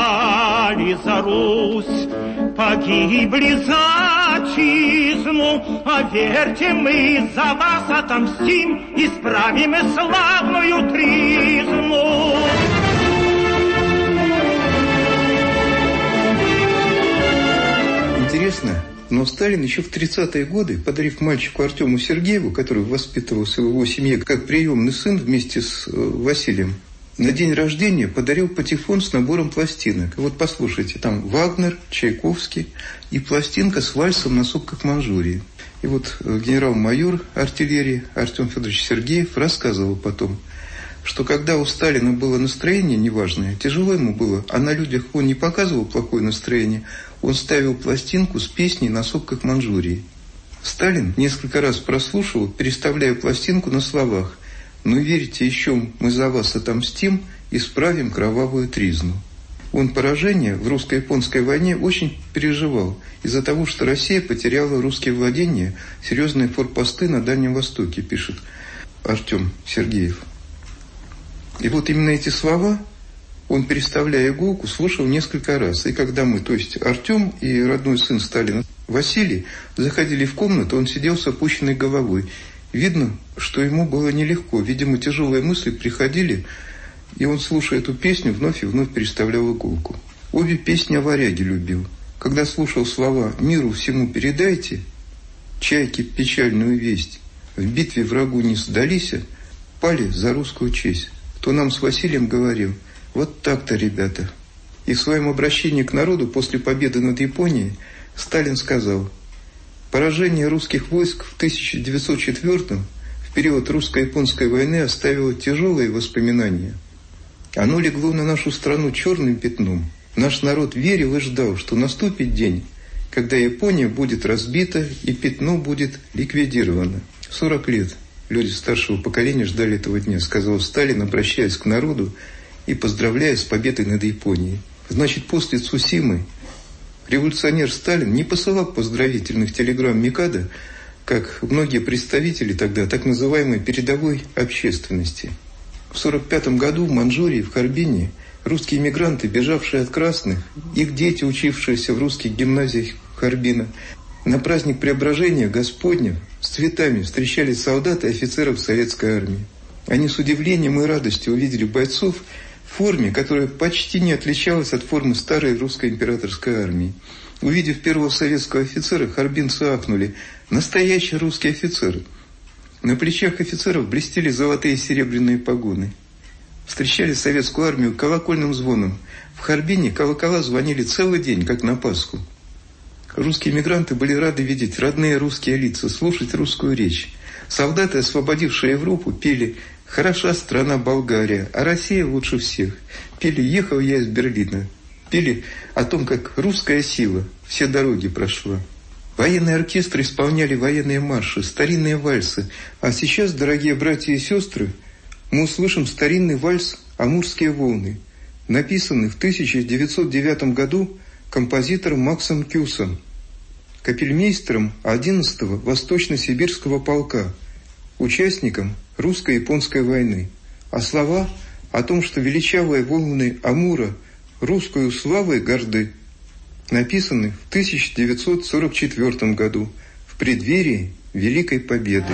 пали за Русь, погибли за отчизну, а верьте, мы за вас отомстим, исправим славную тризну. Интересно, но Сталин еще в 30-е годы, подарив мальчику Артему Сергееву, который воспитывался в его семье как приемный сын вместе с Василием, на день рождения подарил патефон с набором пластинок. Вот послушайте, там Вагнер, Чайковский и пластинка с вальсом на сопках Манчжурии. И вот генерал-майор артиллерии Артем Федорович Сергеев рассказывал потом, что когда у Сталина было настроение неважное, тяжело ему было, а на людях он не показывал плохое настроение, он ставил пластинку с песней на сопках Манчжурии. Сталин несколько раз прослушивал, переставляя пластинку на словах: «Но верите, еще мы за вас отомстим, исправим кровавую тризну». Он поражение в русско-японской войне очень переживал из-за того, что Россия потеряла русские владения, серьезные форпосты на Дальнем Востоке, пишет Артем Сергеев. И вот именно эти слова он, переставляя иголку, слушал несколько раз. И когда мы, то есть Артем и родной сын Сталина Василий, заходили в комнату, он сидел с опущенной головой. Видно, что ему было нелегко. Видимо, тяжелые мысли приходили, и он, слушая эту песню, вновь и вновь переставлял иголку. Обе песни о варяге любил. Когда слушал слова «Миру всему передайте», «Чайки печальную весть», «В битве врагу не сдались», пали за русскую честь, то нам с Василием говорил: вот так-то, ребята. И в своем обращении к народу после победы над Японией Сталин сказал: поражение русских войск в 1904 в период русско-японской войны оставило тяжелые воспоминания. Оно легло на нашу страну черным пятном. Наш народ верил и ждал, что наступит день, когда Япония будет разбита и пятно будет ликвидировано. 40 лет люди старшего поколения ждали этого дня, сказал Сталин, обращаясь к народу и поздравляя с победой над Японией. Значит, после Цусимы революционер Сталин не посылал поздравительных телеграмм Микадо, как многие представители тогда так называемой передовой общественности. В 1945 году в Манчжурии, в Харбине, русские эмигранты, бежавшие от красных, их дети, учившиеся в русских гимназиях Харбина, на праздник Преображения Господня с цветами встречались солдаты и офицеров советской армии. Они с удивлением и радостью увидели бойцов в форме, которая почти не отличалась от формы старой русской императорской армии. Увидев первого советского офицера, харбинцы ахнули: настоящий русский офицер. На плечах офицеров блестели золотые и серебряные погоны. Встречали советскую армию колокольным звоном. В Харбине колокола звонили целый день, как на Пасху. Русские мигранты были рады видеть родные русские лица, слушать русскую речь. Солдаты, освободившие Европу, пели «Хороша страна Болгария, а Россия лучше всех». Пели «Ехал я из Берлина». Пели о том, как русская сила все дороги прошла. Военные оркестры исполняли военные марши, старинные вальсы. А сейчас, дорогие братья и сестры, мы услышим старинный вальс «Амурские волны», написанный в 1909 году композитором Максом Кюсом, капельмейстером 11-го Восточно-Сибирского полка, участником русско-японской войны. А слова о том, что величавые волны Амура русскую славой горды, написаны в 1944 году, в преддверии Великой Победы.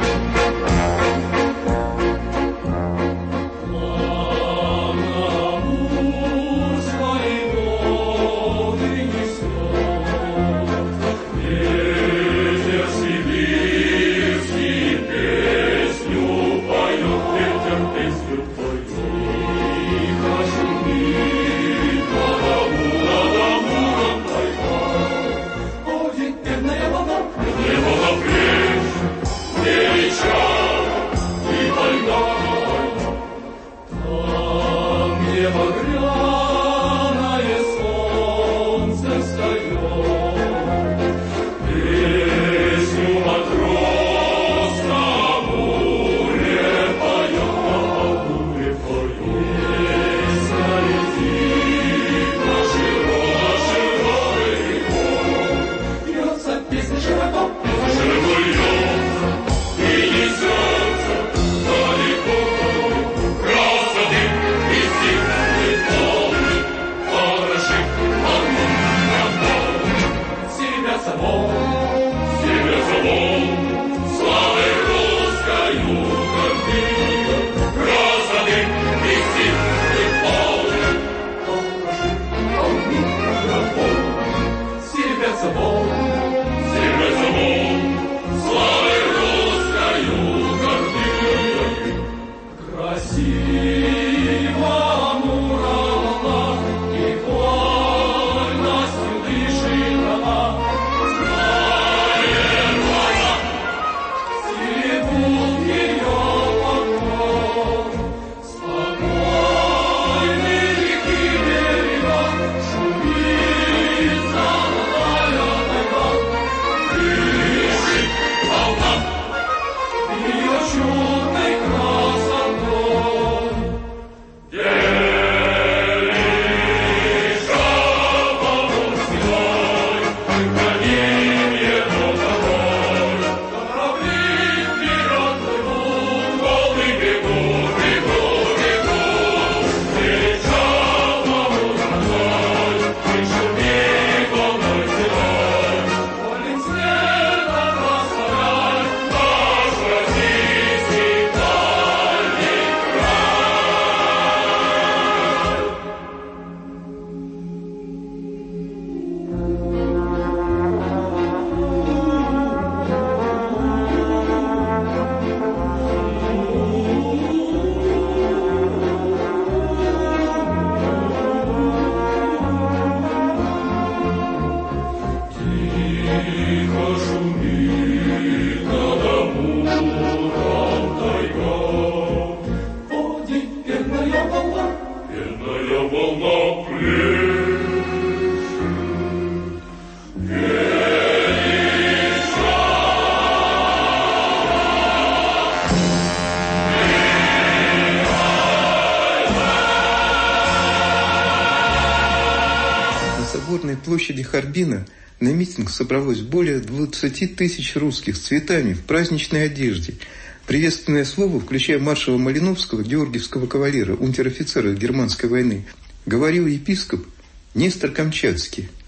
Площади Харбина на митинг собралось более 20 тысяч русских с цветами в праздничной одежде. Приветственное слово, включая маршала Малиновского, георгиевского кавалера, унтер-офицера германской войны, говорил епископ Нестор Камчатский.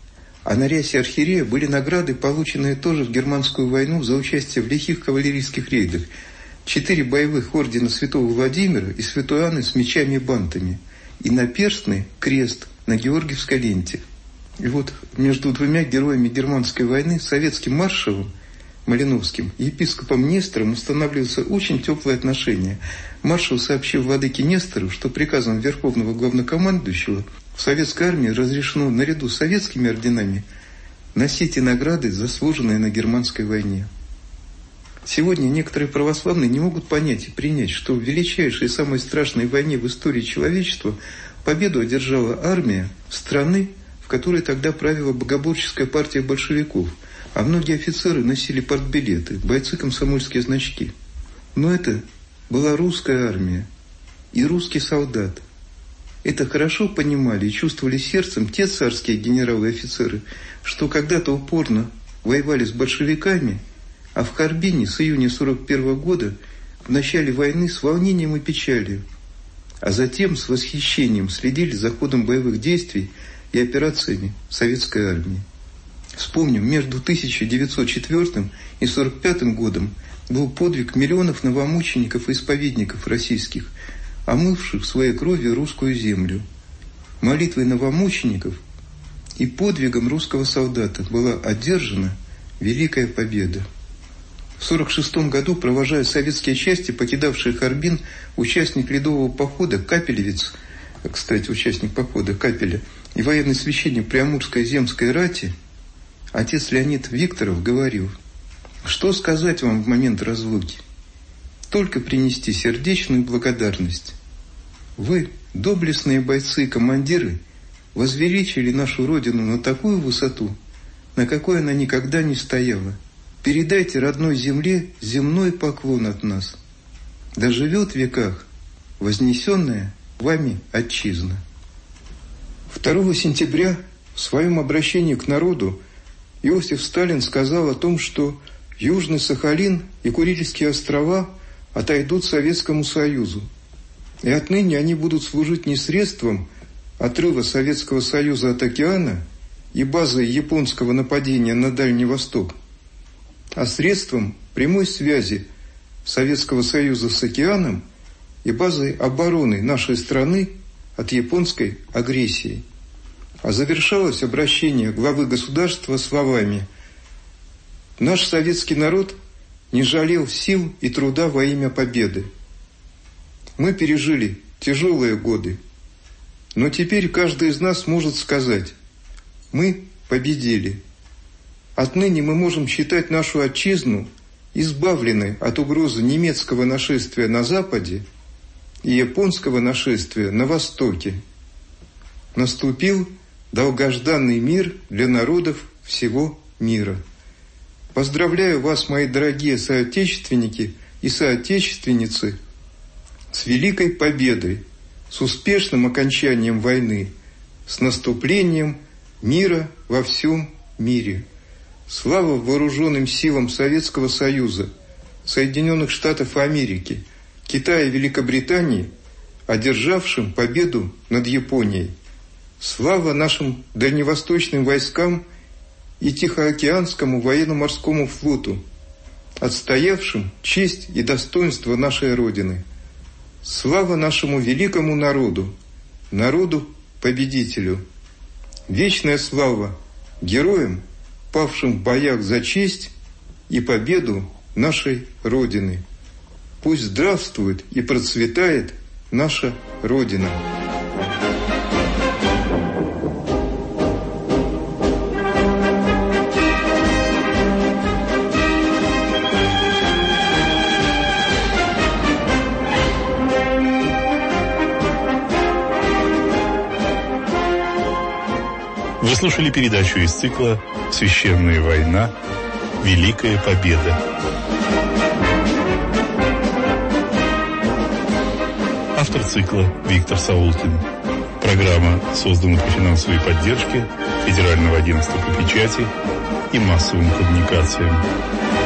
А на рясе архиерея были награды, полученные тоже в Германскую войну за участие в лихих кавалерийских рейдах. 4 боевых ордена Святого Владимира и Святой Анны с мечами и бантами. И наперстный крест на Георгиевской ленте. И вот между двумя героями Германской войны, советским маршалом Малиновским и епископом Нестором, устанавливаются очень теплые отношения. Маршал сообщил владыке Нестору, что приказом Верховного Главнокомандующего в советской армии разрешено наряду с советскими орденами носить и награды, заслуженные на Германской войне. Сегодня некоторые православные не могут понять и принять, что в величайшей и самой страшной войне в истории человечества победу одержала армия страны, в которой тогда правила богоборческая партия большевиков, а многие офицеры носили партбилеты, бойцы комсомольские значки. Но это была русская армия и русский солдат. Это хорошо понимали и чувствовали сердцем те царские генералы и офицеры, что когда-то упорно воевали с большевиками, а в Харбине с июня 1941 года в начале войны с волнением и печалью, а затем с восхищением следили за ходом боевых действий и операциями советской армии. Вспомним, между 1904 и 1945 годом был подвиг миллионов новомучеников и исповедников российских, омывших своей кровью русскую землю. Молитвой новомучеников и подвигом русского солдата была одержана великая победа. В 1946 году, провожая советские части, покидавшие Харбин, участник ледового похода Капелевец, кстати, участник похода Капеля, и военный священник Приамурской земской рати, отец Леонид Викторов, говорил: «Что сказать вам в момент разлуки? Только принести сердечную благодарность. Вы, доблестные бойцы и командиры, возвеличили нашу Родину на такую высоту, на какой она никогда не стояла. Передайте родной земле земной поклон от нас. Да живет в веках вознесенная вами отчизна». 2 сентября в своем обращении к народу Иосиф Сталин сказал о том, что Южный Сахалин и Курильские острова отойдут Советскому Союзу, и отныне они будут служить не средством отрыва Советского Союза от океана и базой японского нападения на Дальний Восток, а средством прямой связи Советского Союза с океаном и базой обороны нашей страны от японской агрессии. А завершалось обращение главы государства словами: «Наш советский народ не жалел сил и труда во имя победы. Мы пережили тяжелые годы, но теперь каждый из нас может сказать: мы победили. Отныне мы можем считать нашу отчизну избавленной от угрозы немецкого нашествия на Западе и японского нашествия на Востоке. Наступил долгожданный мир для народов всего мира. Поздравляю вас, мои дорогие соотечественники и соотечественницы, с великой победой, с успешным окончанием войны, с наступлением мира во всем мире. Слава вооруженным силам Советского Союза, Соединенных Штатов Америки, Китая и Великобритании, одержавшим победу над Японией. Слава нашим дальневосточным войскам и Тихоокеанскому военно-морскому флоту, отстоявшим честь и достоинство нашей Родины. Слава нашему великому народу, народу-победителю. Вечная слава героям, павшим в боях за честь и победу нашей Родины. Пусть здравствует и процветает наша Родина. Вы слушали передачу из цикла «Священная война. Великая победа». Автор цикла Виктор Саулкин. Программа создана при финансовой поддержке Федерального агентства по печати и массовым коммуникациям.